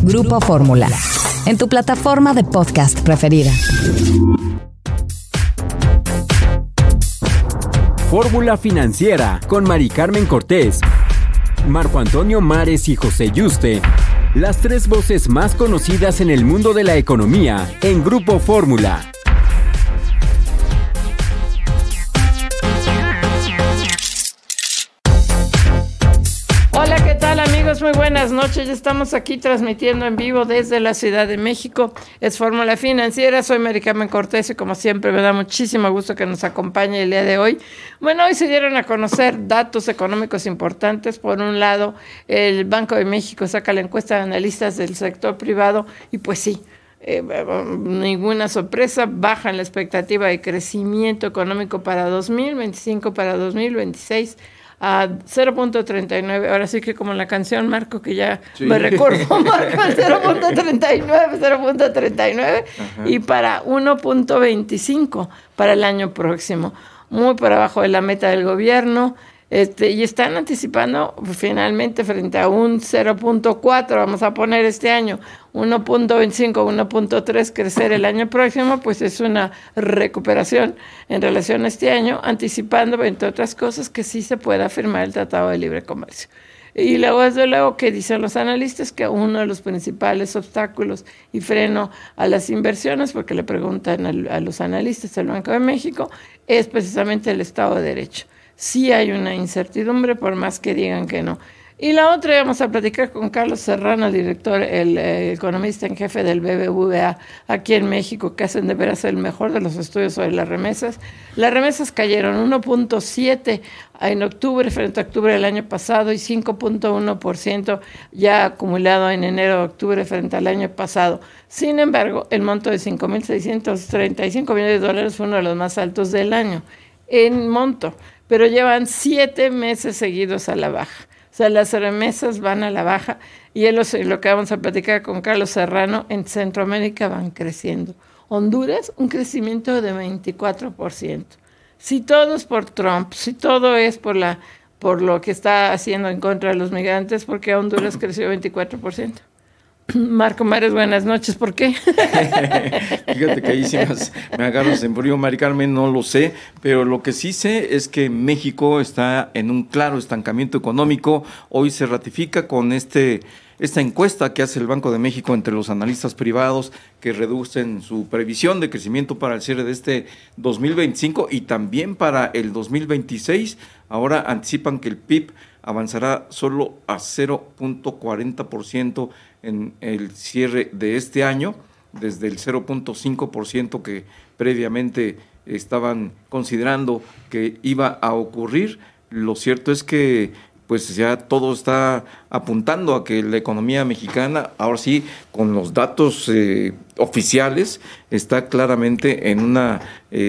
Grupo Fórmula, en tu plataforma de podcast preferida. Fórmula Financiera con Mari Carmen Cortés, Marco Antonio Mares y José Yuste. Las tres voces más conocidas en el mundo de la economía en Grupo Fórmula. Hola, ¿qué tal, amigos? Muy buenas noches. Ya estamos aquí transmitiendo en vivo desde la Ciudad de México. Es Fórmula Financiera. Soy Mari Carmen Cortés y como siempre me da muchísimo gusto que nos acompañe el día de hoy. Bueno, hoy se dieron a conocer datos económicos importantes. Por un lado, el Banco de México saca la encuesta de analistas del sector privado y pues sí, ninguna sorpresa, bajan la expectativa de crecimiento económico para 2025, para 2026 a 0.39, ahora sí que como la canción, Marco, que ya sí me recordó, Marco, 0.39, y para 1.25 para el año próximo, muy por abajo de la meta del gobierno. Y están anticipando finalmente frente a un 0.4, vamos a poner este año, 1.25, 1.3 crecer el año próximo, pues es una recuperación en relación a este año, anticipando, entre otras cosas, que sí se pueda firmar el Tratado de Libre Comercio. Y luego, desde luego, que dicen los analistas que uno de los principales obstáculos y freno a las inversiones, porque le preguntan a los analistas del Banco de México, es precisamente el Estado de Derecho. Sí hay una incertidumbre, por más que digan que no. Y la otra, vamos a platicar con Carlos Serrano, el director, el economista en jefe del BBVA aquí en México, que hacen de veras el mejor de los estudios sobre las remesas. Las remesas cayeron 1.7 en octubre frente a octubre del año pasado y 5.1% ya acumulado en enero-octubre frente al año pasado. Sin embargo, el monto de $5,635 millones fue uno de los más altos del año en monto, pero llevan 7 meses seguidos a la baja. O sea, las remesas van a la baja y es lo que vamos a platicar con Carlos Serrano. En Centroamérica van creciendo. Honduras, un crecimiento de 24%. Si todo es por Trump, si todo es por lo que está haciendo en contra de los migrantes, ¿por qué Honduras creció 24%? Marco Mares, buenas noches, ¿por qué? Fíjate que ahí sí me agarras en frío, Mari Carmen, no lo sé, pero lo que sí sé es que México está en un claro estancamiento económico. Hoy se ratifica con esta encuesta que hace el Banco de México entre los analistas privados, que reducen su previsión de crecimiento para el cierre de este 2025 y también para el 2026. Ahora anticipan que el PIB avanzará solo a 0.40% en el cierre de este año, desde el 0.5% que previamente estaban considerando que iba a ocurrir. Lo cierto es que pues ya todo está apuntando a que la economía mexicana, ahora sí, con los datos oficiales, está claramente en un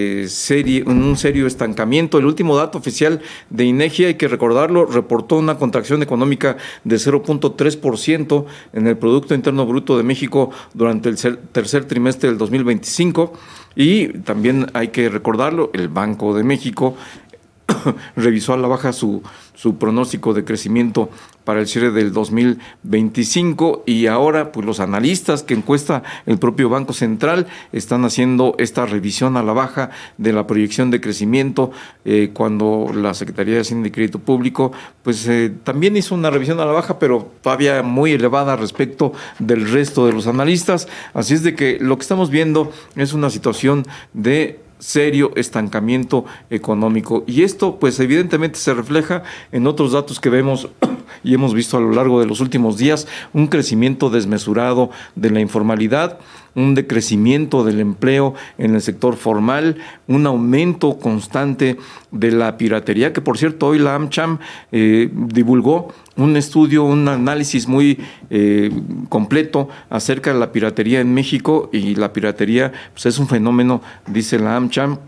serio estancamiento. El último dato oficial de INEGI, hay que recordarlo, reportó una contracción económica de 0.3% en el Producto Interno Bruto de México durante el tercer trimestre del 2025, y también hay que recordarlo, el Banco de México revisó a la baja su pronóstico de crecimiento para el cierre del 2025, y ahora pues los analistas que encuesta el propio Banco Central están haciendo esta revisión a la baja de la proyección de crecimiento, cuando la Secretaría de Hacienda y Crédito Público pues también hizo una revisión a la baja, pero todavía muy elevada respecto del resto de los analistas. Así es de que lo que estamos viendo es una situación de serio estancamiento económico, y esto pues evidentemente se refleja en otros datos que vemos y hemos visto a lo largo de los últimos días: un crecimiento desmesurado de la informalidad, un decrecimiento del empleo en el sector formal, un aumento constante de la piratería, que por cierto hoy la AmCham divulgó un estudio, un análisis muy completo acerca de la piratería en México, y la piratería pues es un fenómeno, dice la AmCham,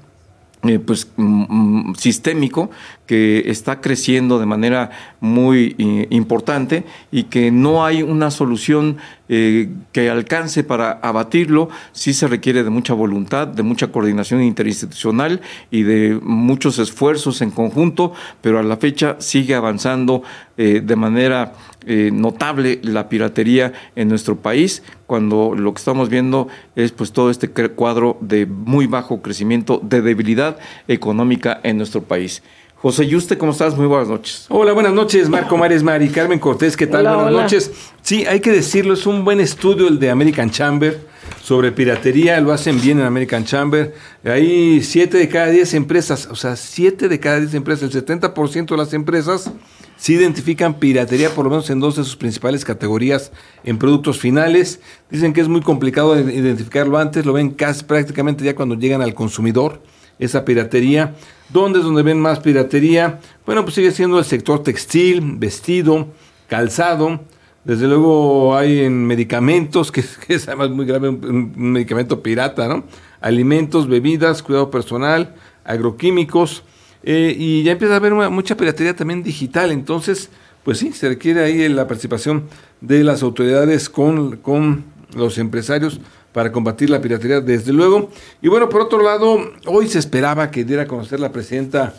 sistémico, que está creciendo de manera muy importante, y que no hay una solución que alcance para abatirlo. Sí se requiere de mucha voluntad, de mucha coordinación interinstitucional y de muchos esfuerzos en conjunto, pero a la fecha sigue avanzando de manera notable la piratería en nuestro país, cuando lo que estamos viendo es pues todo este cuadro de muy bajo crecimiento, de debilidad económica en nuestro país. José Yuste, ¿cómo estás? Muy buenas noches. Hola, buenas noches, Marco Mares, Mari Carmen Cortés, ¿qué tal? Buenas noches. Sí, hay que decirlo, es un buen estudio el de American Chamber sobre piratería, lo hacen bien en American Chamber. Hay 7 de cada 10 empresas, o sea, 7 de cada 10 empresas, el 70% de las empresas sí identifican piratería por lo menos en 2 de sus principales categorías en productos finales. Dicen que es muy complicado identificarlo antes, lo ven casi prácticamente ya cuando llegan al consumidor, esa piratería. ¿Dónde es donde ven más piratería? Bueno, pues sigue siendo el sector textil, vestido, calzado. Desde luego hay en medicamentos, que es además muy grave, un medicamento pirata, ¿no? Alimentos, bebidas, cuidado personal, agroquímicos, y ya empieza a haber mucha piratería también digital. Entonces, pues sí, se requiere ahí la participación de las autoridades con los empresarios para combatir la piratería, desde luego. Y bueno, por otro lado, hoy se esperaba que diera a conocer la presidenta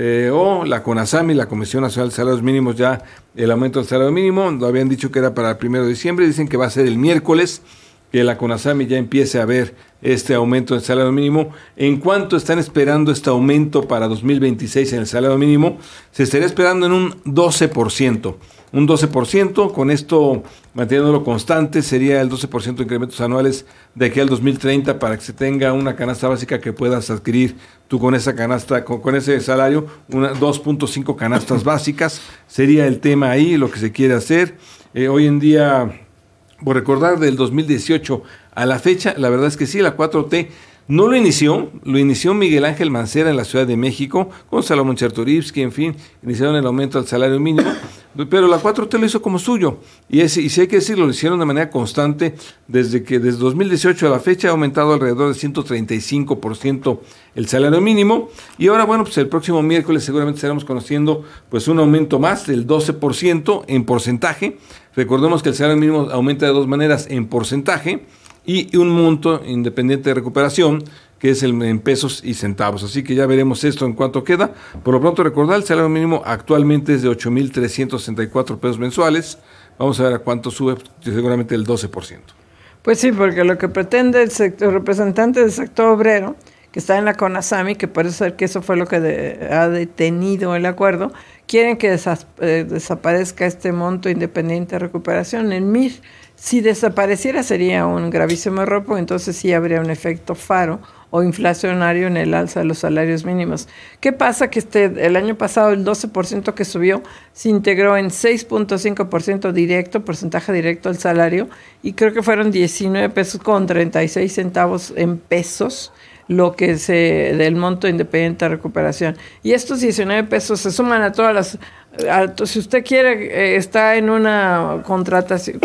o la CONASAMI, la Comisión Nacional de Salarios Mínimos, ya el aumento del salario mínimo. Lo habían dicho que era para el 1 de diciembre, dicen que va a ser el miércoles, que la CONASAMI ya empiece a ver este aumento del salario mínimo. ¿En cuánto están esperando este aumento para 2026 en el salario mínimo? Se estaría esperando en un 12%. Un 12%, con esto manteniéndolo constante, sería el 12% de incrementos anuales de aquí al 2030 para que se tenga una canasta básica que puedas adquirir tú con esa canasta, con ese salario, 2.5 canastas básicas, sería el tema ahí, lo que se quiere hacer. Hoy en día, por recordar del 2018 a la fecha, la verdad es que sí, la 4T no lo inició Miguel Ángel Mancera en la Ciudad de México, con Salomón Chertorivsky, en fin, iniciaron el aumento del salario mínimo, pero la 4T lo hizo como suyo, y si hay que decirlo, lo hicieron de manera constante, desde 2018 a la fecha ha aumentado alrededor de 135% el salario mínimo, y ahora, bueno, pues el próximo miércoles seguramente estaremos conociendo pues un aumento más del 12% en porcentaje. Recordemos que el salario mínimo aumenta de 2 maneras, en porcentaje, y un monto independiente de recuperación, que es en pesos y centavos. Así que ya veremos esto en cuánto queda. Por lo pronto, recordar, el salario mínimo actualmente es de 8,364 pesos mensuales. Vamos a ver a cuánto sube, seguramente el 12%. Pues sí, porque lo que pretende el representante del sector obrero, que está en la CONASAMI, que parece ser que eso fue lo que ha detenido el acuerdo, quieren que desaparezca este monto independiente de recuperación, el MIR. Si desapareciera sería un gravísimo error, porque entonces sí habría un efecto faro o inflacionario en el alza de los salarios mínimos. ¿Qué pasa? Que el año pasado el 12% que subió se integró en 6.5% directo, porcentaje directo del salario, y creo que fueron 19 pesos con 36 centavos en pesos, lo que del monto independiente de recuperación. Y estos 19 pesos se suman a todas las... si usted quiere, está en una contratación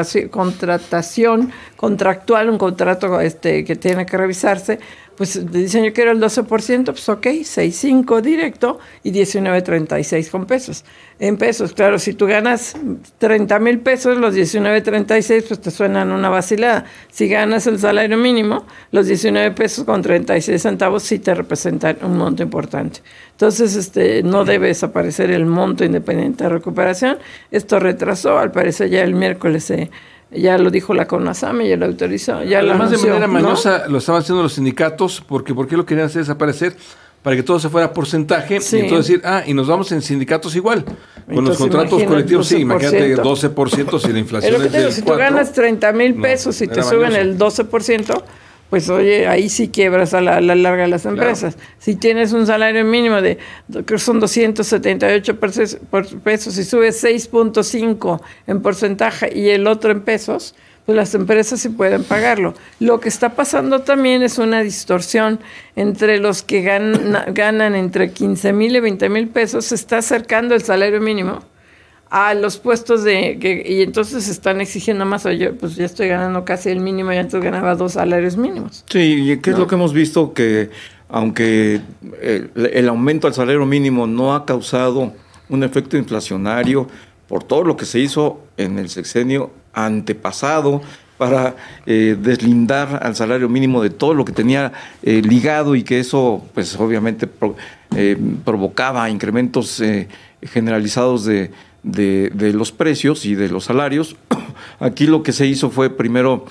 contractual, un contrato que tiene que revisarse, pues dicen yo quiero el 12%, pues ok, 6.5 directo y 19.36 con pesos. En pesos, claro, si tú ganas 30,000 pesos, los 19.36 pues te suenan una vacilada. Si ganas el salario mínimo, los 19 pesos con 36 centavos sí te representan un monto importante. Entonces, no debe desaparecer el monto independiente de recuperación. Esto retrasó, al parecer ya el miércoles ya lo dijo la CONASAMI, ya lo autorizó, ya lo anunció. Además, de manera mañosa, ¿no? Lo estaban haciendo los sindicatos, porque ¿por qué lo querían hacer desaparecer? Para que todo se fuera porcentaje, sí. Y entonces decir, y nos vamos en sindicatos igual. Con entonces, los contratos colectivos, 12%. Sí, imagínate 12% si la inflación es del 4%. Si tú ganas 30,000 pesos y te suben el 12%, pues oye, ahí sí quiebras a la larga las empresas. Claro. Si tienes un salario mínimo creo que son 278 pesos y subes 6.5 en porcentaje y el otro en pesos, pues las empresas sí pueden pagarlo. Lo que está pasando también es una distorsión entre los que ganan entre 15,000 y 20,000 pesos, se está acercando el salario mínimo a los puestos y entonces están exigiendo más. Yo pues ya estoy ganando casi el mínimo y antes ganaba 2 salarios mínimos. Sí, y ¿qué es lo que hemos visto? Que aunque el aumento al salario mínimo no ha causado un efecto inflacionario por todo lo que se hizo en el sexenio antepasado para deslindar al salario mínimo de todo lo que tenía ligado, y que eso pues obviamente provocaba incrementos generalizados de de los precios y de los salarios. Aquí lo que se hizo fue primero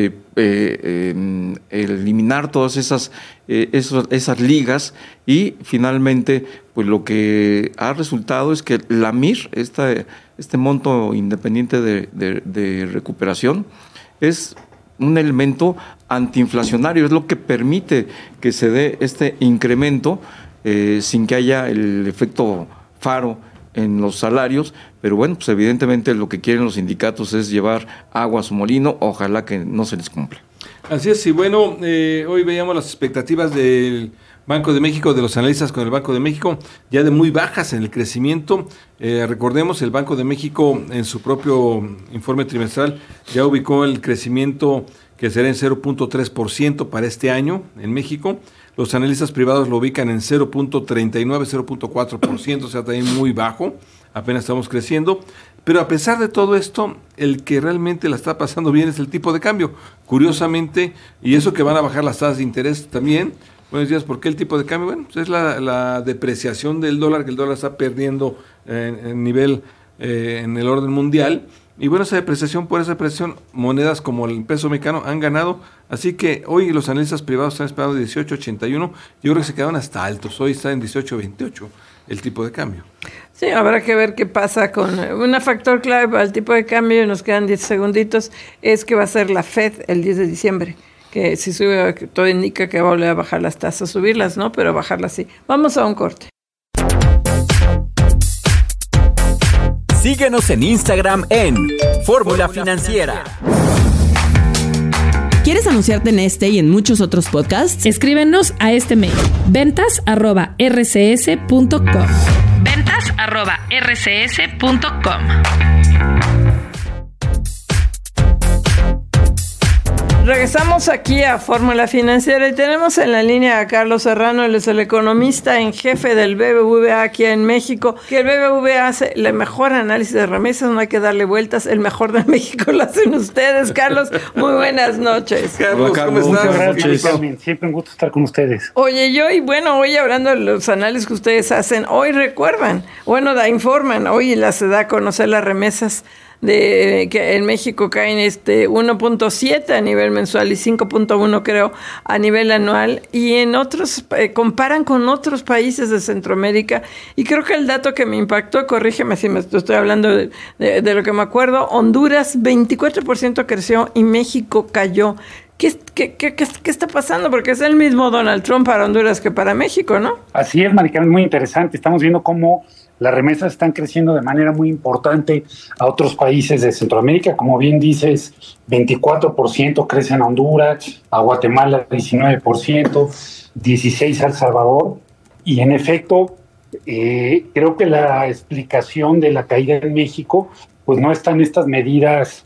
eliminar todas esas ligas, y finalmente pues lo que ha resultado es que la MIR, este monto independiente de recuperación, es un elemento antiinflacionario, es lo que permite que se dé este incremento sin que haya el efecto faro en los salarios. Pero bueno, pues evidentemente lo que quieren los sindicatos es llevar agua a su molino, ojalá que no se les cumpla. Así es, y bueno, hoy veíamos las expectativas del Banco de México, de los analistas con el Banco de México, ya de muy bajas en el crecimiento. Recordemos, el Banco de México en su propio informe trimestral ya ubicó el crecimiento que será en 0.3% para este año en México. Los analistas privados lo ubican en 0.39, 0.4%, o sea, también muy bajo, apenas estamos creciendo. Pero a pesar de todo esto, el que realmente la está pasando bien es el tipo de cambio. Curiosamente, y eso que van a bajar las tasas de interés también. Buenos días, ¿por qué el tipo de cambio? Bueno, pues es la depreciación del dólar, que el dólar está perdiendo en nivel en el orden mundial. Y bueno, esa depreciación, monedas como el peso mexicano han ganado. Así que hoy los analistas privados están esperando 18.81. Yo creo que se quedaron hasta altos. Hoy está en 18.28 el tipo de cambio. Sí, habrá que ver qué pasa con... Un factor clave para el tipo de cambio, y nos quedan 10 segunditos, es que va a ser la FED el 10 de diciembre. Que si sube, todo indica que va a volver a bajar las tasas, subirlas, ¿no? Pero bajarlas sí. Vamos a un corte. Síguenos en Instagram en Fórmula Financiera. ¿Quieres anunciarte en este y en muchos otros podcasts? Escríbenos a este mail: ventas@rcs.com. ventas@rcs.com. Regresamos aquí a Fórmula Financiera y tenemos en la línea a Carlos Serrano. Él es el economista en jefe del BBVA aquí en México, que el BBVA hace el mejor análisis de remesas, no hay que darle vueltas, el mejor de México lo hacen ustedes. Carlos, muy buenas noches. Carlos, ¿cómo estás? Muchas gracias, Carmen. Siempre un gusto estar con ustedes. Oye, hoy hablando de los análisis que ustedes hacen, hoy recuerdan, informan, hoy se da a conocer las remesas de que en México caen 1.7 a nivel mensual y 5.1 creo a nivel anual, y en otros comparan con otros países de Centroamérica, y creo que el dato que me impactó, corrígeme si me estoy hablando de lo que me acuerdo, Honduras 24% creció y México cayó. ¿Qué está pasando? Porque es el mismo Donald Trump para Honduras que para México, ¿no? Así es, Maricarmen, muy interesante. Estamos viendo cómo las remesas están creciendo de manera muy importante a otros países de Centroamérica. Como bien dices, 24% crecen a Honduras, a Guatemala 19%, 16% a El Salvador. Y en efecto, creo que la explicación de la caída en México, pues no están estas medidas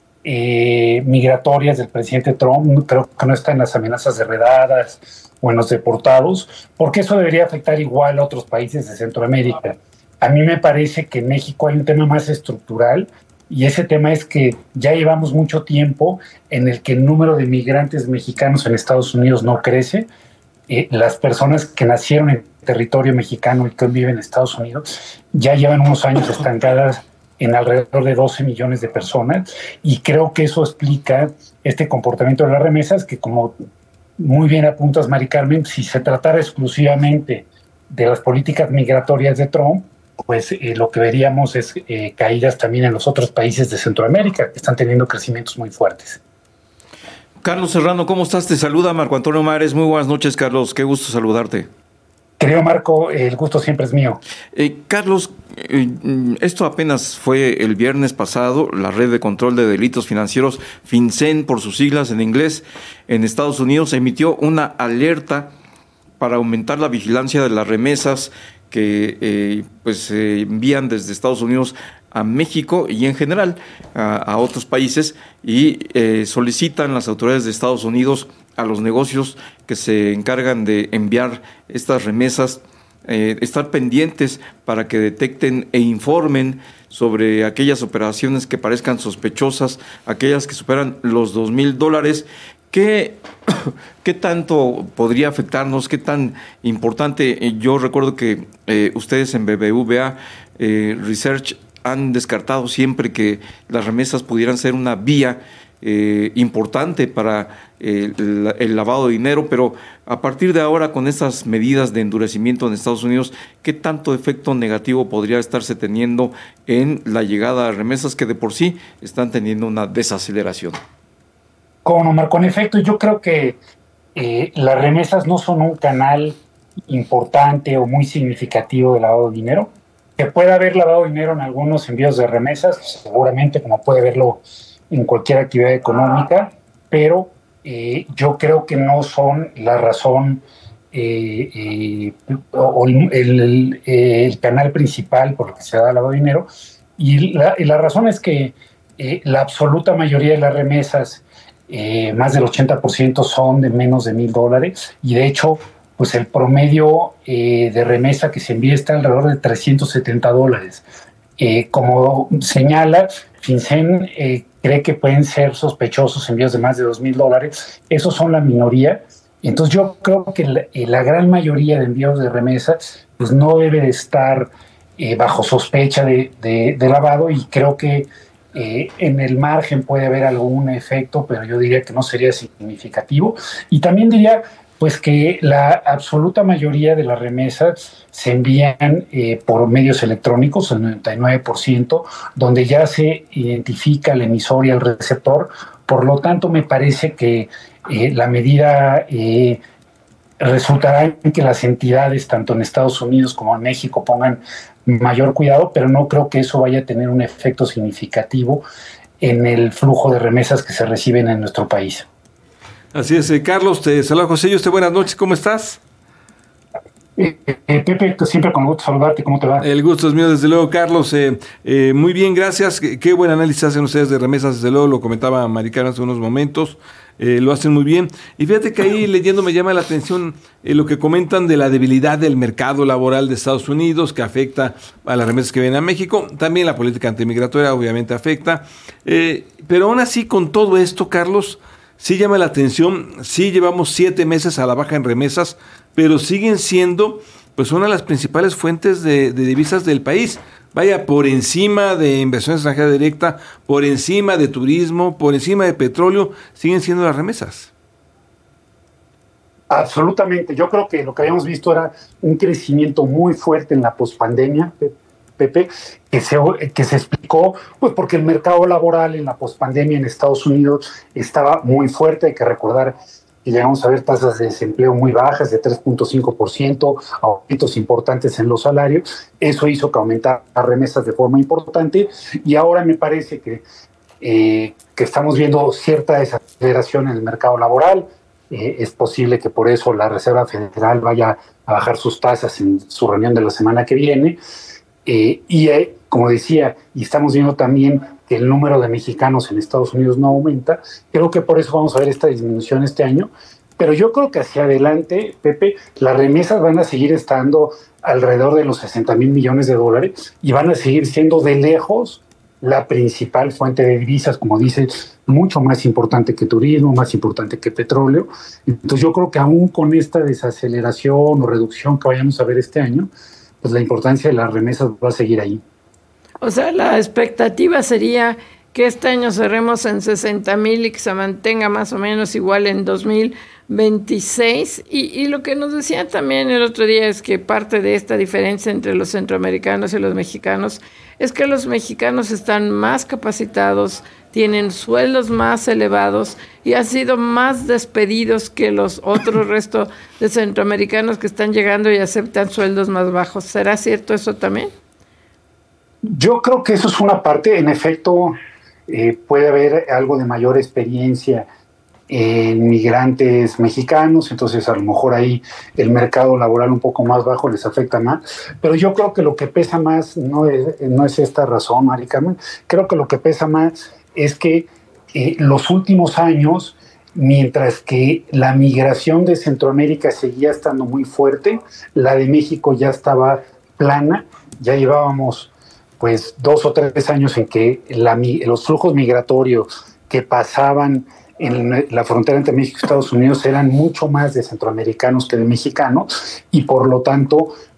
migratorias del presidente Trump, creo que no están en las amenazas de redadas o en los deportados, porque eso debería afectar igual a otros países de Centroamérica. A mí me parece que en México hay un tema más estructural, y ese tema es que ya llevamos mucho tiempo en el que el número de migrantes mexicanos en Estados Unidos no crece. Las personas que nacieron en territorio mexicano y que viven en Estados Unidos ya llevan unos años estancadas en alrededor de 12 millones de personas, y creo que eso explica este comportamiento de las remesas, que como muy bien apuntas, Mari Carmen, si se tratara exclusivamente de las políticas migratorias de Trump, pues lo que veríamos es caídas también en los otros países de Centroamérica, que están teniendo crecimientos muy fuertes. Carlos Serrano, ¿cómo estás? Te saluda Marco Antonio Mares. Muy buenas noches, Carlos. Qué gusto saludarte. Querido Marco, el gusto siempre es mío. Carlos, esto apenas fue el viernes pasado. La Red de Control de Delitos Financieros, FinCEN por sus siglas en inglés, en Estados Unidos emitió una alerta para aumentar la vigilancia de las remesas que se envían desde Estados Unidos a México y en general a otros países, y solicitan las autoridades de Estados Unidos a los negocios que se encargan de enviar estas remesas estar pendientes para que detecten e informen sobre aquellas operaciones que parezcan sospechosas, aquellas que superan los $2,000. ¿Qué tanto podría afectarnos? ¿Qué tan importante? Yo recuerdo que ustedes en BBVA Research han descartado siempre que las remesas pudieran ser una vía importante para el lavado de dinero, pero a partir de ahora, con estas medidas de endurecimiento en Estados Unidos, ¿qué tanto efecto negativo podría estarse teniendo en la llegada de remesas que de por sí están teniendo una desaceleración? Como Marco, en efecto, yo creo que las remesas no son un canal importante o muy significativo de lavado de dinero. Que puede haber lavado de dinero en algunos envíos de remesas, seguramente, como puede haberlo en cualquier actividad económica, pero yo creo que no son la razón o el canal principal por el que se da lavado de dinero. Y la razón es que la absoluta mayoría de las remesas, más del 80%, son de menos de $1,000, y de hecho, pues el promedio de remesa que se envía está alrededor de $370. Como señala, FinCEN cree que pueden ser sospechosos envíos de más de $2,000. Esos son la minoría. Entonces yo creo que la gran mayoría de envíos de remesas pues no debe de estar bajo sospecha de lavado, y creo que en el margen puede haber algún efecto, pero yo diría que no sería significativo. Y también diría pues que la absoluta mayoría de las remesas se envían por medios electrónicos, el 99%, donde ya se identifica el emisor y el receptor. Por lo tanto, me parece que la medida resultará en que las entidades, tanto en Estados Unidos como en México, pongan mayor cuidado, pero no creo que eso vaya a tener un efecto significativo en el flujo de remesas que se reciben en nuestro país. Así es, Carlos, te saluda José Yuste, buenas noches, ¿cómo estás? Pepe, siempre con gusto saludarte, ¿cómo te va? El gusto es mío, desde luego, Carlos. Muy bien, gracias. Qué buen análisis hacen ustedes de remesas, desde luego, lo comentaba Mari Carmen hace unos momentos. Lo hacen muy bien. Y fíjate que ahí leyendo me llama la atención lo que comentan de la debilidad del mercado laboral de Estados Unidos, que afecta a las remesas que vienen a México. También la política antimigratoria obviamente afecta. Pero aún así, con todo esto, Carlos, sí llama la atención. Sí llevamos 7 meses a la baja en remesas, pero siguen siendo pues una de las principales fuentes de divisas del país. Vaya, por encima de inversión extranjera directa, por encima de turismo, por encima de petróleo, siguen siendo las remesas. Absolutamente. Yo creo que lo que habíamos visto era un crecimiento muy fuerte en la pospandemia, Pepe, que se explicó pues porque el mercado laboral en la pospandemia en Estados Unidos estaba muy fuerte. Hay que recordar que llegamos a ver tasas de desempleo muy bajas, de 3.5%, aumentos importantes en los salarios. Eso hizo que aumentara las remesas de forma importante, y ahora me parece que estamos viendo cierta desaceleración en el mercado laboral. Es posible que por eso la Reserva Federal vaya a bajar sus tasas en su reunión de la semana que viene. Como decía, y estamos viendo también que el número de mexicanos en Estados Unidos no aumenta. Creo que por eso vamos a ver esta disminución este año. Pero yo creo que hacia adelante, Pepe, las remesas van a seguir estando alrededor de los $60,000 millones, y van a seguir siendo de lejos la principal fuente de divisas, como dices, mucho más importante que turismo, más importante que petróleo. Entonces yo creo que aún con esta desaceleración o reducción que vayamos a ver este año, pues la importancia de las remesas va a seguir ahí. O sea, la expectativa sería que este año cerremos en 60,000 y que se mantenga más o menos igual en 2026. Y lo que nos decían también el otro día es que parte de esta diferencia entre los centroamericanos y los mexicanos es que los mexicanos están más capacitados, tienen sueldos más elevados y han sido más despedidos que los otros resto de centroamericanos que están llegando y aceptan sueldos más bajos. ¿Será cierto eso también? Yo creo que eso es una parte. En efecto, puede haber algo de mayor experiencia en migrantes mexicanos, entonces a lo mejor ahí el mercado laboral un poco más bajo les afecta más, pero yo creo que lo que pesa más no es esta razón, Mari Carmen. Creo que lo que pesa más es que los últimos años, mientras que la migración de Centroamérica seguía estando muy fuerte, la de México ya estaba plana. Ya llevábamos pues 2 o 3 años en que los flujos migratorios que pasaban en la frontera entre México y Estados Unidos eran mucho más de centroamericanos que de mexicanos, y por lo tanto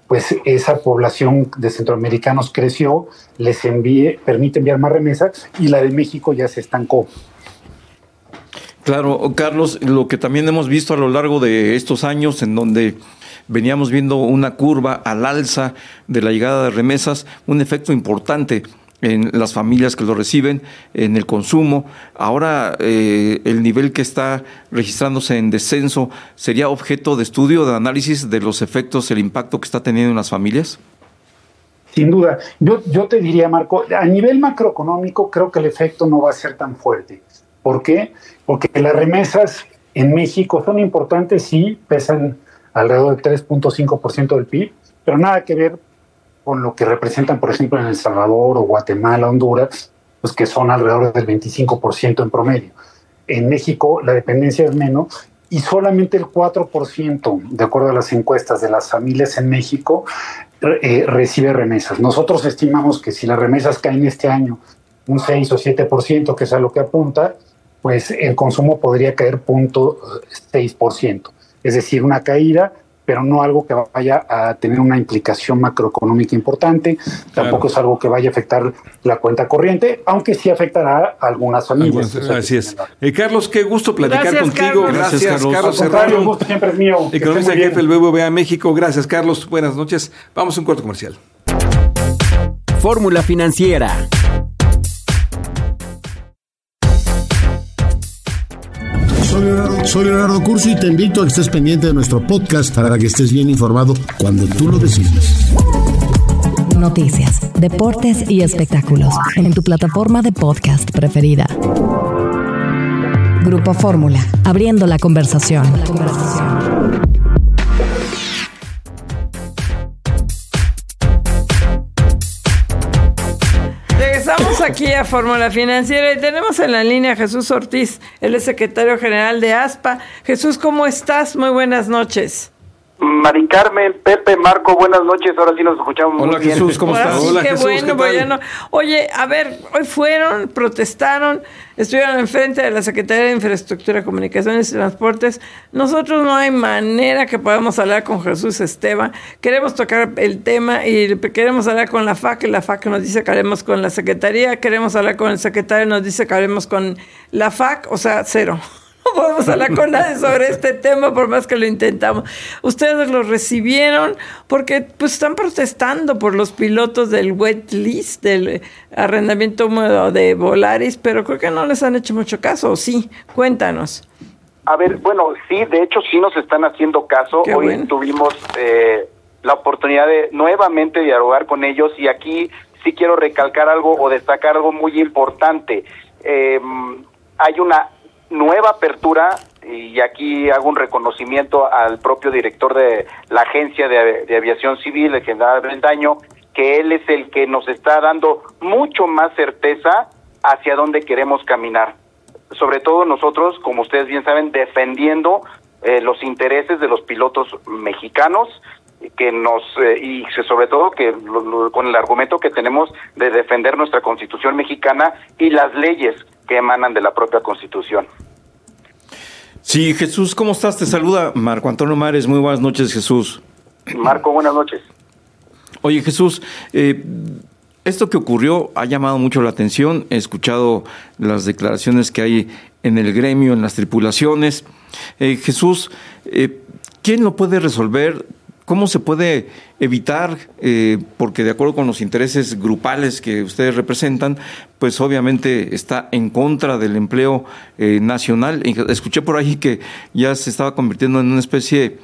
pues esa población de centroamericanos creció, permite enviar más remesas y la de México ya se estancó. Claro, Carlos, lo que también hemos visto a lo largo de estos años en donde veníamos viendo una curva al alza de la llegada de remesas, un efecto importante en las familias que lo reciben, en el consumo. Ahora el nivel que está registrándose en descenso, ¿sería objeto de estudio, de análisis de los efectos, el impacto que está teniendo en las familias? Sin duda. Yo te diría, Marco, a nivel macroeconómico creo que el efecto no va a ser tan fuerte. ¿Por qué? Porque las remesas en México son importantes, sí, pesan alrededor del 3.5% del PIB, pero nada que ver con lo que representan, por ejemplo, en El Salvador o Guatemala, Honduras, pues que son alrededor del 25% en promedio. En México la dependencia es menos y solamente el 4%, de acuerdo a las encuestas de las familias en México, recibe remesas. Nosotros estimamos que si las remesas caen este año un 6 o 7%, que es a lo que apunta, pues el consumo podría caer 0.6%. Es decir, una caída, pero no algo que vaya a tener una implicación macroeconómica importante, tampoco es algo que vaya a afectar la cuenta corriente, aunque sí afectará a algunas familias. Así es. Carlos, qué gusto platicar contigo. Gracias, Carlos. Serrano. Un gusto siempre es mío. Economista jefe del BBVA México. Gracias, Carlos. Buenas noches. Vamos a un corte comercial. Fórmula Financiera. Soy Leonardo Curcio y te invito a que estés pendiente de nuestro podcast para que estés bien informado cuando tú lo decidas. Noticias, deportes y espectáculos en tu plataforma de podcast preferida. Grupo Fórmula, abriendo la conversación. Regresamos aquí a Fórmula Financiera y tenemos en la línea a Jesús Ortiz, él es secretario general de ASPA. Jesús, ¿cómo estás? Muy buenas noches. Mari Carmen, Pepe, Marco, buenas noches, ahora sí nos escuchamos. Hola, muy Jesús, bien. ¿cómo estás? Sí, Hola, qué Jesús, bueno, ¿qué tal? Oye, a ver, hoy fueron, protestaron, estuvieron enfrente de la Secretaría de Infraestructura, Comunicaciones y Transportes. Nosotros no hay manera que podamos hablar con Jesús Esteban. Queremos tocar el tema y queremos hablar con la FAC, y la FAC nos dice que haremos con la Secretaría, queremos hablar con el secretario, nos dice que haremos con la FAC, o sea, cero. No podemos hablar con nadie sobre este tema por más que lo intentamos. Ustedes lo recibieron porque pues están protestando por los pilotos del wet lease, del arrendamiento húmedo de Volaris, pero creo que no les han hecho mucho caso, ¿o sí? Cuéntanos. A ver, bueno, sí, de hecho sí nos están haciendo caso. Qué Hoy bueno. tuvimos la oportunidad de nuevamente dialogar con ellos y aquí sí quiero recalcar algo o destacar algo muy importante. Hay una nueva apertura y aquí hago un reconocimiento al propio director de la Agencia de Aviación Civil, el general Brendaño, que él es el que nos está dando mucho más certeza hacia dónde queremos caminar. Sobre todo nosotros, como ustedes bien saben, defendiendo los intereses de los pilotos mexicanos, que nos y sobre todo que con el argumento que tenemos de defender nuestra Constitución mexicana y las leyes que emanan de la propia Constitución. Sí, Jesús, ¿cómo estás? Te saluda Marco Antonio Mares. Muy buenas noches, Jesús. Marco, buenas noches. Oye, Jesús, esto que ocurrió ha llamado mucho la atención. He escuchado las declaraciones que hay en el gremio, en las tripulaciones. Jesús, ¿quién lo puede resolver? ¿Cómo se puede evitar? Porque de acuerdo con los intereses grupales que ustedes representan, pues obviamente está en contra del empleo nacional. Escuché por ahí que ya se estaba convirtiendo en una especie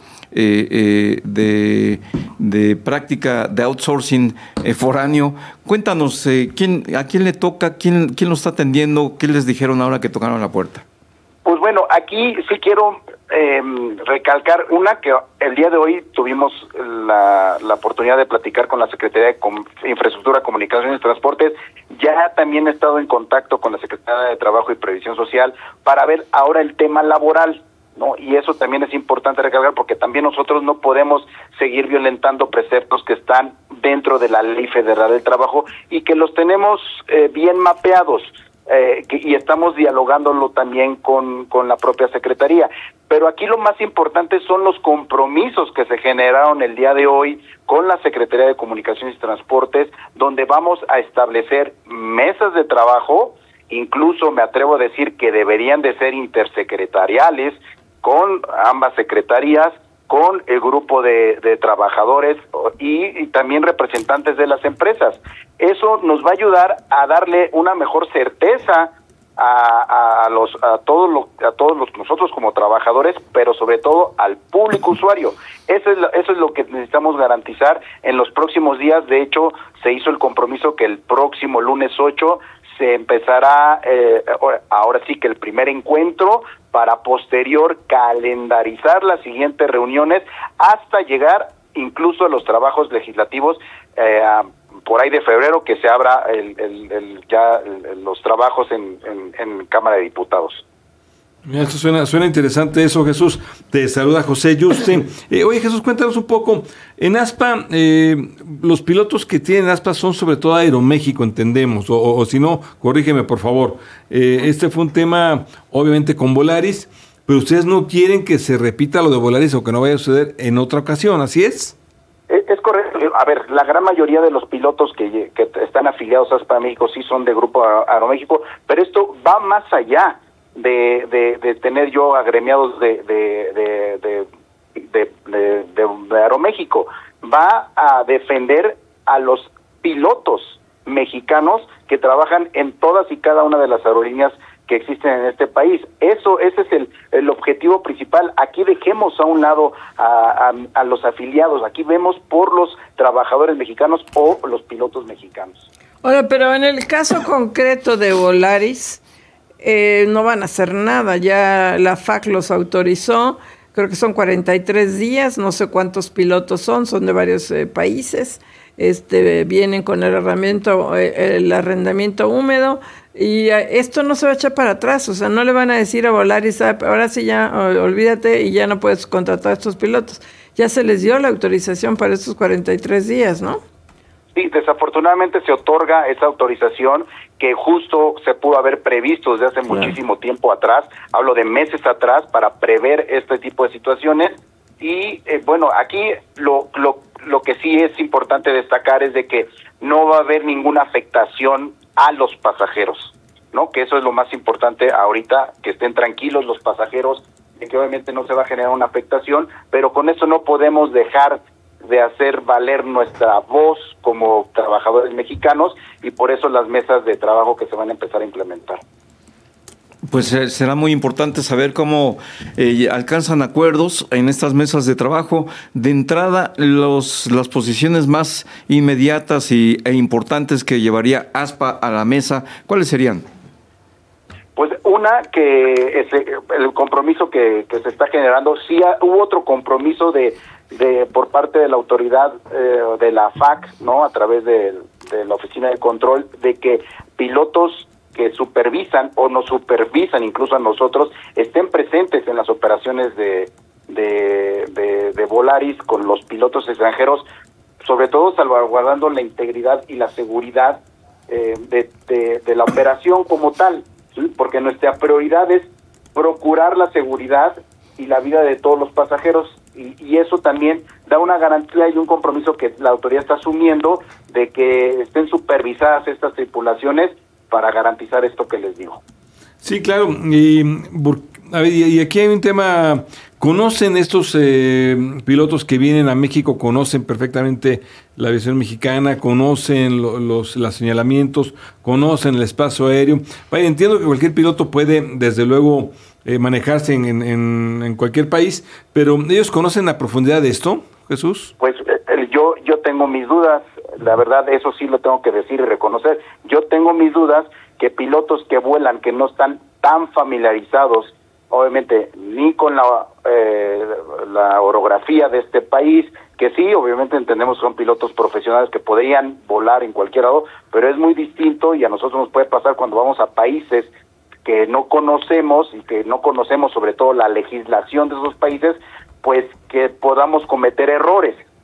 de práctica de outsourcing foráneo. Cuéntanos, ¿a quién le toca? ¿Quién lo está atendiendo? ¿Qué les dijeron ahora que tocaron la puerta? Pues bueno, aquí sí quiero recalcar que el día de hoy tuvimos la oportunidad de platicar con la Secretaría de Infraestructura, Comunicaciones y Transportes. Ya también he estado en contacto con la Secretaría de Trabajo y Previsión Social para ver ahora el tema laboral, ¿no? Y eso también es importante recalcar porque también nosotros no podemos seguir violentando preceptos que están dentro de la Ley Federal del Trabajo y que los tenemos bien mapeados. y estamos dialogándolo también con la propia Secretaría. Pero aquí lo más importante son los compromisos que se generaron el día de hoy con la Secretaría de Comunicaciones y Transportes, donde vamos a establecer mesas de trabajo, incluso me atrevo a decir que deberían de ser intersecretariales, con ambas secretarías, con el grupo de trabajadores y también representantes de las empresas. Eso nos va a ayudar a darle una mejor certeza a todos nosotros como trabajadores, pero sobre todo al público usuario. Eso es lo que necesitamos garantizar en los próximos días. De hecho, se hizo el compromiso que el próximo lunes 8 se empezará, ahora sí que el primer encuentro, para posterior calendarizar las siguientes reuniones hasta llegar incluso a los trabajos legislativos por ahí de febrero, que se abra los trabajos en Cámara de Diputados. Mira, esto suena interesante eso, Jesús. Te saluda José Yuste. Oye, Jesús, cuéntanos un poco. En ASPA, los pilotos que tienen ASPA son sobre todo Aeroméxico, entendemos, o si no, corrígeme por favor. Este fue un tema, obviamente, con Volaris, pero ustedes no quieren que se repita lo de Volaris o que no vaya a suceder en otra ocasión, ¿así es? Es correcto. A ver, la gran mayoría de los pilotos que están afiliados a ASPA México sí son de Grupo Aeroméxico, pero esto va más allá de tener yo agremiados de Aeroméxico. Va a defender a los pilotos mexicanos que trabajan en todas y cada una de las aerolíneas que existen en este país. Ese es el objetivo principal. Aquí dejemos a un lado a los afiliados. Aquí vemos por los trabajadores mexicanos o los pilotos mexicanos. Ahora, pero en el caso concreto de Volaris, no van a hacer nada. Ya la FAC los autorizó, creo que son 43 días, no sé cuántos pilotos son de varios países. Vienen con el arrendamiento húmedo, y esto no se va a echar para atrás. O sea, no le van a decir a Volaris, ahora sí ya olvídate y ya no puedes contratar a estos pilotos. Ya se les dio la autorización para estos 43 días, ¿no? Sí, desafortunadamente se otorga esa autorización que justo se pudo haber previsto desde hace muchísimo tiempo atrás, hablo de meses atrás, para prever este tipo de situaciones. Y bueno, aquí lo que sí es importante destacar es de que no va a haber ninguna afectación a los pasajeros, ¿no? Que eso es lo más importante ahorita, que estén tranquilos los pasajeros, de que obviamente no se va a generar una afectación, pero con eso no podemos dejar de hacer valer nuestra voz como trabajadores mexicanos, y por eso las mesas de trabajo que se van a empezar a implementar. Pues será muy importante saber cómo alcanzan acuerdos en estas mesas de trabajo. De entrada, las posiciones más inmediatas e importantes que llevaría ASPA a la mesa, ¿cuáles serían? Pues una, que es el compromiso que se está generando. Sí hubo otro compromiso de por parte de la autoridad de la FAC, ¿no? A través de la Oficina de Control, de que pilotos que supervisan o nos supervisan incluso a nosotros estén presentes en las operaciones de Volaris con los pilotos extranjeros, sobre todo salvaguardando la integridad y la seguridad de la operación como tal, ¿sí? Porque nuestra prioridad es procurar la seguridad y la vida de todos los pasajeros, y eso también da una garantía y un compromiso que la autoridad está asumiendo de que estén supervisadas estas tripulaciones para garantizar esto que les digo. Sí, claro. Y aquí hay un tema. ¿Conocen estos pilotos que vienen a México? ¿Conocen perfectamente la aviación mexicana? ¿Conocen los señalamientos? ¿Conocen el espacio aéreo? Vaya, entiendo que cualquier piloto puede, desde luego, manejarse en cualquier país, pero ¿ellos conocen a profundidad de esto, Jesús? Pues yo tengo mis dudas. La verdad, eso sí lo tengo que decir y reconocer. Yo tengo mis dudas que pilotos que vuelan, que no están tan familiarizados, obviamente, ni con la orografía de este país, que sí, obviamente entendemos que son pilotos profesionales que podrían volar en cualquier lado, pero es muy distinto, y a nosotros nos puede pasar cuando vamos a países que no conocemos, y que no conocemos sobre todo la legislación de esos países, pues que podamos cometer errores.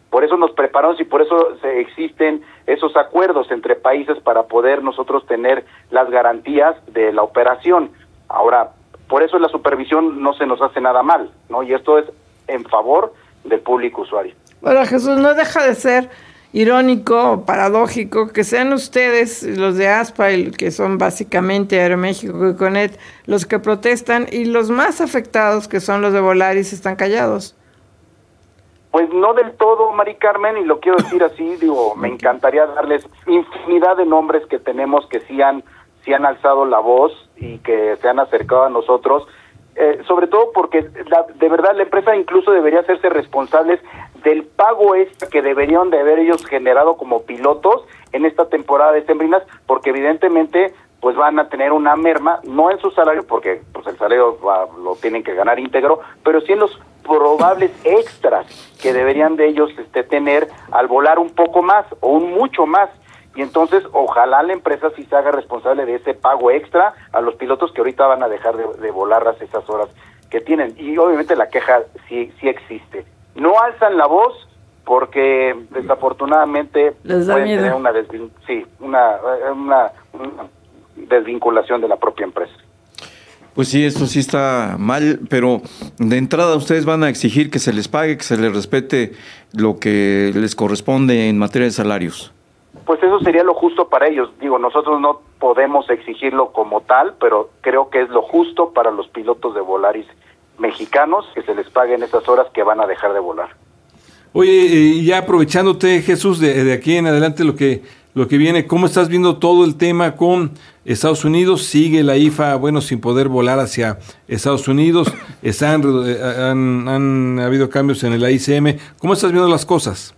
Por eso nos preparamos y por eso existen esos acuerdos entre países para poder nosotros tener las garantías de la operación. Ahora, por eso la supervisión no se nos hace nada mal, ¿no? Y esto es en favor del público usuario. Bueno, Jesús, no deja de ser irónico o paradójico que sean ustedes, los de ASPA, que son básicamente Aeroméxico y Conet, los que protestan, y los más afectados, que son los de Volaris, están callados. Pues no del todo, Mari Carmen, y lo quiero decir así, me encantaría darles infinidad de nombres que tenemos que sí han alzado la voz y que se han acercado a nosotros, sobre todo porque de verdad la empresa incluso debería hacerse responsables del pago extra que deberían de haber ellos generado como pilotos en esta temporada de sembrinas, porque evidentemente pues van a tener una merma, no en su salario, porque pues el salario lo tienen que ganar íntegro, pero sí en los probables extras que deberían de ellos tener al volar un poco más o un mucho más. Y entonces ojalá la empresa sí se haga responsable de ese pago extra a los pilotos que ahorita van a dejar de volar esas horas que tienen. Y obviamente la queja sí existe. No alzan la voz porque desafortunadamente pueden tener una desvinculación de la propia empresa. Pues sí, esto sí está mal, pero de entrada ustedes van a exigir que se les pague, que se les respete lo que les corresponde en materia de salarios. Pues eso sería lo justo para ellos. Nosotros no podemos exigirlo como tal, pero creo que es lo justo para los pilotos de Volaris mexicanos que se les paguen esas horas que van a dejar de volar. Oye, ya aprovechándote, Jesús, de aquí en adelante lo que viene, ¿cómo estás viendo todo el tema con Estados Unidos? Sigue la IFA, sin poder volar hacia Estados Unidos, han habido cambios en el AICM. ¿Cómo estás viendo las cosas?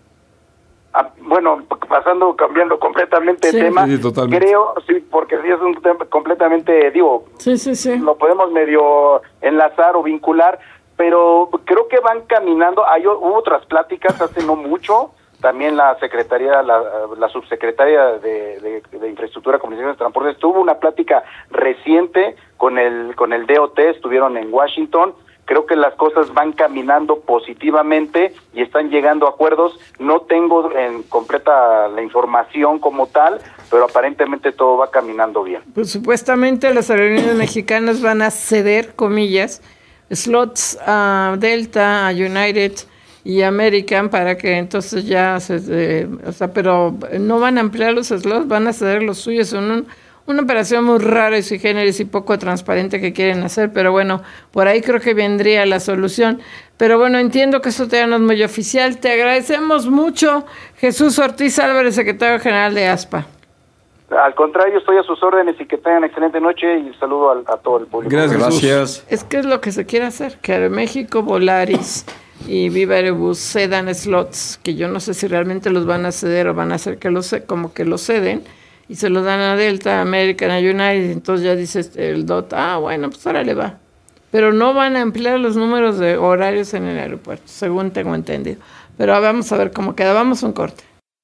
Cambiando completamente el tema, sí, creo, sí, porque sí es un tema completamente, lo podemos medio enlazar o vincular, pero creo que van caminando. Hubo otras pláticas hace no mucho, también la secretaría, la subsecretaria de Infraestructura, Comunicaciones y Transportes tuvo una plática reciente con el DOT, estuvieron en Washington. Creo que las cosas van caminando positivamente y están llegando a acuerdos. No tengo en completa la información como tal, pero aparentemente todo va caminando bien. Pues supuestamente las aerolíneas mexicanas van a ceder, comillas, slots a Delta, a United y American para que entonces ya pero no van a ampliar los slots, van a ceder los suyos. Son una operación muy rara y sui generis y poco transparente que quieren hacer, pero por ahí creo que vendría la solución. Pero entiendo que eso todavía no es muy oficial. Te agradecemos mucho, Jesús Ortiz Álvarez, secretario general de ASPA. Al contrario, estoy a sus órdenes y que tengan excelente noche y saludo a todo el público. Gracias. Es que es lo que se quiere hacer, que Aeroméxico, Volaris y Viva Aerobús cedan slots, que yo no sé si realmente los van a ceder o van a hacer que como que los ceden, y se los dan a Delta, a American, a United, entonces ya dice el DOT, pues ahora le va. Pero no van a ampliar los números de horarios en el aeropuerto, según tengo entendido. Pero vamos a ver cómo queda. Vamos a un corte.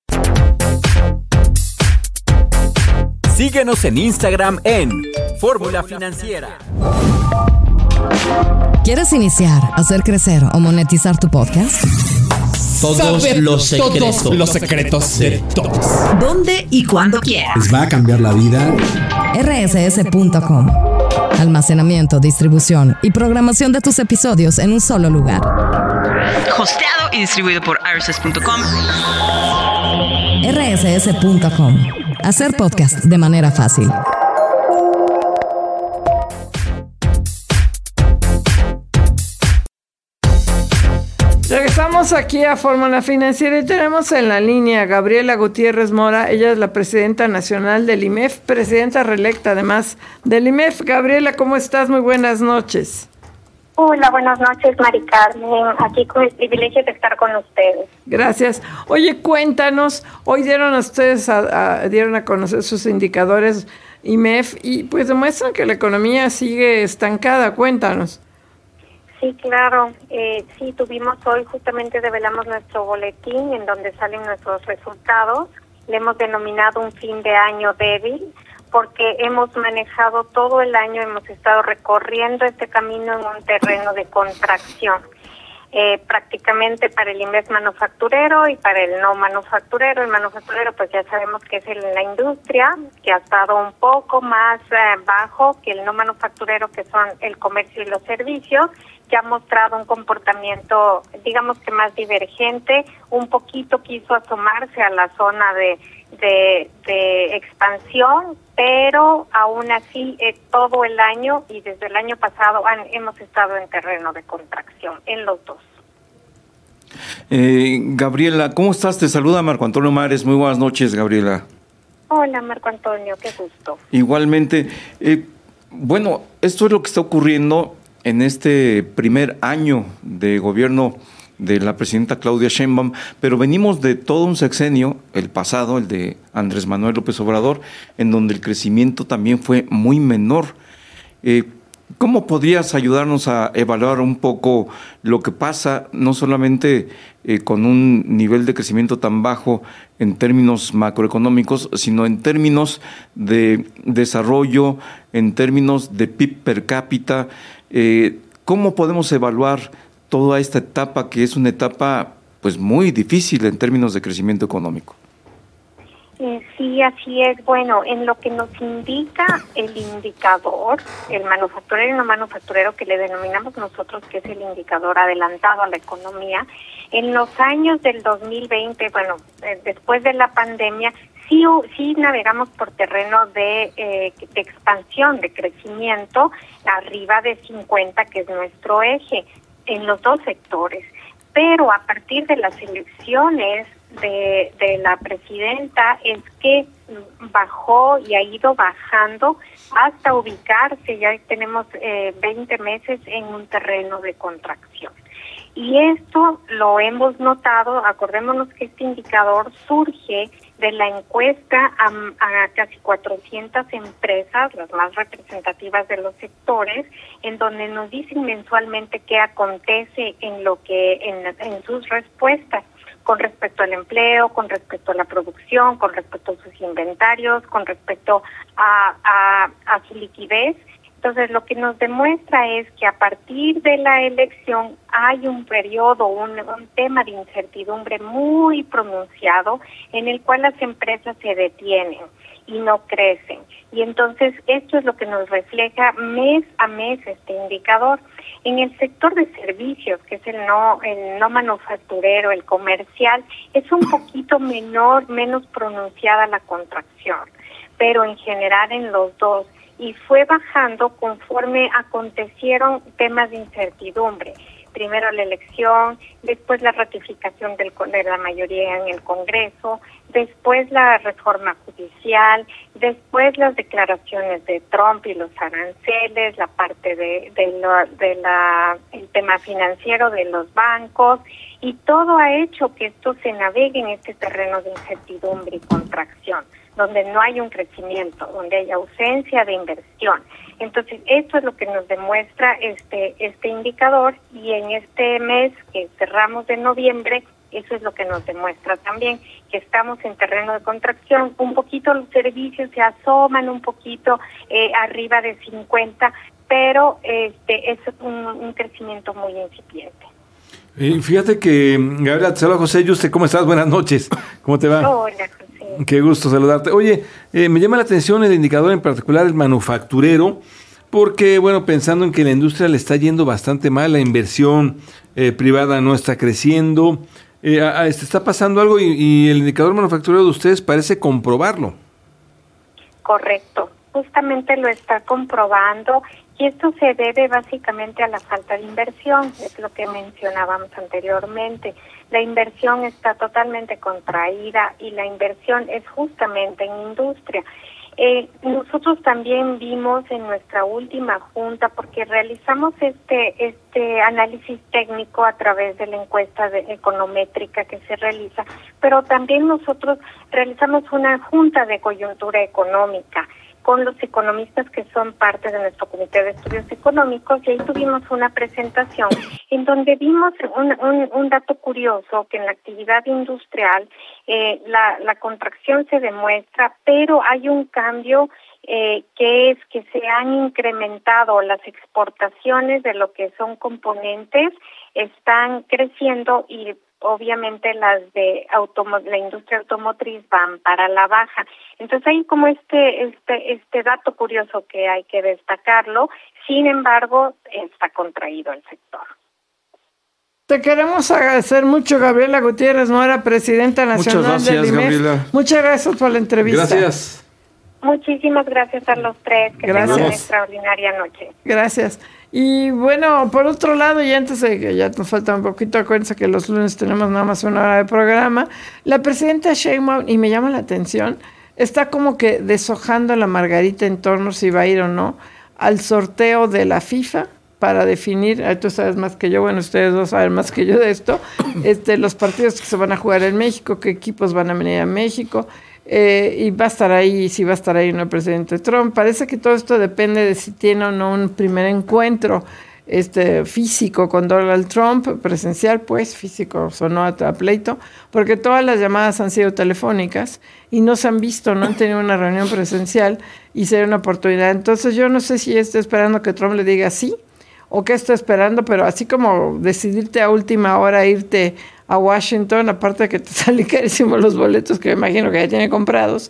Síguenos en Instagram en Fórmula Financiera. ¿Quieres iniciar, hacer crecer o monetizar tu podcast? Todos los secretos de todos. ¿Dónde y cuándo quieras? ¿Les va a cambiar la vida? rss.com. Almacenamiento, distribución y programación de tus episodios en un solo lugar. Hosteado y distribuido por rss.com. rss.com. Hacer podcast de manera fácil. Regresamos aquí a Fórmula Financiera y tenemos en la línea a Gabriela Gutiérrez Mora. Ella es la presidenta nacional del IMEF, presidenta reelecta además del IMEF. Gabriela, ¿cómo estás? Muy buenas noches. Hola, buenas noches, Mari Carmen. Aquí con el privilegio de estar con ustedes. Gracias. Oye, cuéntanos, hoy dieron a ustedes dieron a conocer sus indicadores IMEF y pues demuestran que la economía sigue estancada. Cuéntanos. Sí, claro. Sí, tuvimos hoy, justamente develamos nuestro boletín en donde salen nuestros resultados. Le hemos denominado un fin de año débil porque hemos manejado todo el año, hemos estado recorriendo este camino en un terreno de contracción. prácticamente para el INVES manufacturero y para el no manufacturero. El manufacturero, pues ya sabemos que es la industria, que ha estado un poco más bajo que el no manufacturero, que son el comercio y los servicios, que ha mostrado un comportamiento, digamos que más divergente, un poquito quiso asomarse a la zona de expansión, pero aún así todo el año y desde el año pasado hemos estado en terreno de contracción en los dos. Gabriela, ¿cómo estás? Te saluda Marco Antonio Mares. Muy buenas noches, Gabriela. Hola, Marco Antonio, qué gusto. Igualmente. Bueno, esto es lo que está ocurriendo en este primer año de gobierno de la presidenta Claudia Sheinbaum, pero venimos de todo un sexenio, el pasado, el de Andrés Manuel López Obrador, en donde el crecimiento también fue muy menor. ¿Cómo podrías ayudarnos a evaluar un poco lo que pasa, no solamente con un nivel de crecimiento tan bajo en términos macroeconómicos, sino en términos de desarrollo, en términos de PIB per cápita? ¿Cómo podemos evaluar toda esta etapa, que es una etapa pues muy difícil en términos de crecimiento económico? Sí, así es. Bueno, en lo que nos indica el indicador, el manufacturero y no manufacturero, que le denominamos nosotros, que es el indicador adelantado a la economía, en los años del 2020, bueno, después de la pandemia, sí navegamos por terreno de expansión, de crecimiento, arriba de 50, que es nuestro eje, en los dos sectores. Pero a partir de las elecciones de la presidenta es que bajó y ha ido bajando hasta ubicarse, ya tenemos 20 meses en un terreno de contracción. Y esto lo hemos notado, acordémonos que este indicador surge de la encuesta a casi 400 empresas, las más representativas de los sectores, en donde nos dicen mensualmente qué acontece en sus respuestas con respecto al empleo, con respecto a la producción, con respecto a sus inventarios, con respecto a su liquidez. Entonces, lo que nos demuestra es que a partir de la elección hay un periodo, un tema de incertidumbre muy pronunciado en el cual las empresas se detienen y no crecen. Y entonces, esto es lo que nos refleja mes a mes este indicador. En el sector de servicios, que es el no manufacturero, el comercial, es un poquito menos pronunciada la contracción, pero en general en los dos. Y fue bajando conforme acontecieron temas de incertidumbre. Primero la elección, después la ratificación de la mayoría en el Congreso, después la reforma judicial, después las declaraciones de Trump y los aranceles, la parte el tema financiero de los bancos, y todo ha hecho que esto se navegue en este terreno de incertidumbre y contracción, donde no hay un crecimiento, donde hay ausencia de inversión. Entonces, esto es lo que nos demuestra este indicador, y en este mes que cerramos de noviembre, eso es lo que nos demuestra también, que estamos en terreno de contracción. Un poquito los servicios se asoman un poquito arriba de 50, pero es un crecimiento muy incipiente. Fíjate que, Gabriela, te saluda José Yuste. ¿Cómo estás? Buenas noches. ¿Cómo te va? Hola, José. Qué gusto saludarte. Oye, me llama la atención el indicador, en particular el manufacturero, porque, bueno, pensando en que la industria le está yendo bastante mal, la inversión privada no está creciendo, está pasando algo y el indicador manufacturero de ustedes parece comprobarlo. Correcto, justamente lo está comprobando, y esto se debe básicamente a la falta de inversión, es lo que mencionábamos anteriormente. La inversión está totalmente contraída, y la inversión es justamente en industria. Nosotros también vimos en nuestra última junta, porque realizamos este análisis técnico a través de la encuesta econométrica que se realiza, pero también nosotros realizamos una junta de coyuntura económica, con los economistas que son parte de nuestro Comité de Estudios Económicos, y ahí tuvimos una presentación en donde vimos un dato curioso, que en la actividad industrial la contracción se demuestra, pero hay un cambio que es que se han incrementado las exportaciones de lo que son componentes, están creciendo, y obviamente las de la industria automotriz van para la baja. Entonces hay como este dato curioso que hay que destacarlo. Sin embargo, está contraído el sector. Te queremos agradecer mucho, Gabriela Gutiérrez Mora, presidenta nacional del IMEX. Gabriela. Muchas gracias por la entrevista. Gracias. Muchísimas gracias a los tres. Que tengan una extraordinaria noche. Gracias. Y bueno, por otro lado, y antes de que ya nos falta un poquito, acuérdense que los lunes tenemos nada más 1 hora de programa, la presidenta Sheinbaum, y me llama la atención, está como que deshojando la margarita en torno si va a ir o no al sorteo de la FIFA para definir, tú sabes más que yo, bueno, ustedes dos saben más que yo de esto, los partidos que se van a jugar en México, qué equipos van a venir a México, y va a estar ahí, si va a estar ahí el presidente Trump. Parece que todo esto depende de si tiene o no un primer encuentro físico con Donald Trump, presencial, pues físico sonó a pleito, porque todas las llamadas han sido telefónicas y no se han visto, no han tenido una reunión presencial, y sería una oportunidad. Entonces yo no sé si está esperando que Trump le diga sí o qué está esperando, pero así como decidirte a última hora irte a Washington, aparte de que te salen carísimos los boletos, que me imagino que ya tiene comprados,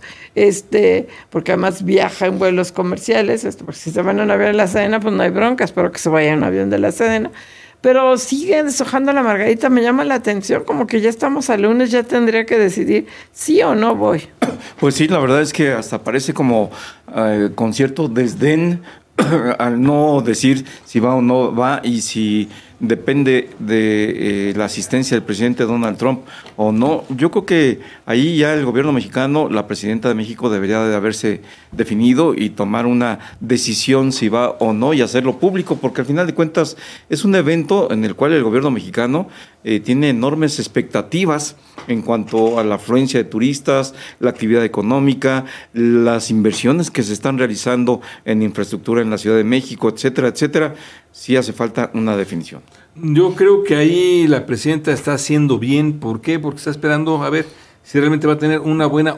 porque además viaja en vuelos comerciales, porque si se van en un avión de la Sedena, pues no hay broncas, pero que se vaya en un avión de la Sedena. Pero sigue deshojando la margarita, me llama la atención, como que ya estamos a lunes, ya tendría que decidir sí o no voy. Pues sí, la verdad es que hasta parece como con cierto desdén al no decir si va o no va, y si depende de la asistencia del presidente Donald Trump o no. Yo creo que ahí ya el gobierno mexicano, la presidenta de México, debería de haberse definido y tomar una decisión si va o no, y hacerlo público, porque al final de cuentas es un evento en el cual el gobierno mexicano tiene enormes expectativas en cuanto a la afluencia de turistas, la actividad económica, las inversiones que se están realizando en infraestructura en la Ciudad de México, etcétera, etcétera. Sí hace falta una definición. Yo creo que ahí la presidenta está haciendo bien. ¿Por qué? Porque está esperando a ver si realmente va a tener una buena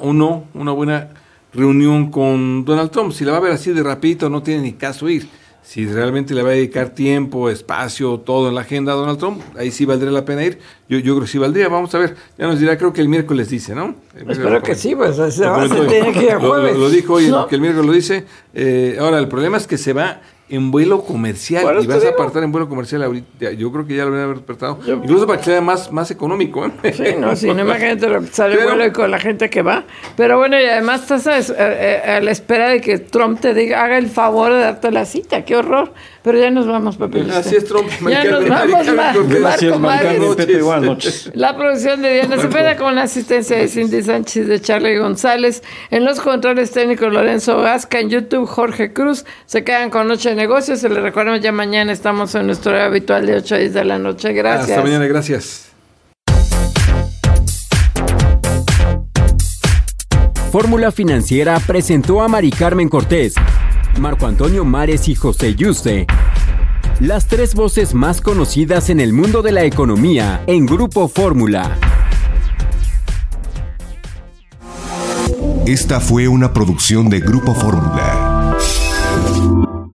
reunión con Donald Trump. Si la va a ver así de rapidito, no tiene ni caso ir. Si realmente le va a dedicar tiempo, espacio, todo en la agenda a Donald Trump, ahí sí valdría la pena ir. Yo creo que sí valdría. Vamos a ver, ya nos dirá, creo que el miércoles dice, ¿no? Espero que sí, pues se tiene que ir a jueves. Lo dijo hoy, ¿no? Que el miércoles lo dice. Ahora, el problema es que se va en vuelo comercial, y vas a apartar en vuelo comercial ahorita. Yo creo que ya lo van a haber despertado, incluso para que sea más económico, Sí, no imagínate lo que sale el vuelo y con la gente que va. Pero bueno, y además estás a la espera de que Trump te diga, haga el favor de darte la cita. ¡Qué horror! Pero ya nos vamos, Pepe. Así es, Trump. Ya nos vamos, Marco Márquez. Buenas noches. La producción de Diana Cepeda, con la asistencia de Cindy Sánchez, de Charlie González. En los controles técnicos, Lorenzo Gasca. En YouTube, Jorge Cruz. Se quedan con Noche de Negocios. Se les recordamos, ya mañana estamos en nuestro horario habitual de 8 a 10 de la noche. Gracias. Hasta mañana, gracias. Fórmula Financiera presentó a Mari Carmen Cortés, Marco Antonio Mares y José Yuste, las tres voces más conocidas en el mundo de la economía en Grupo Fórmula. Esta fue una producción de Grupo Fórmula.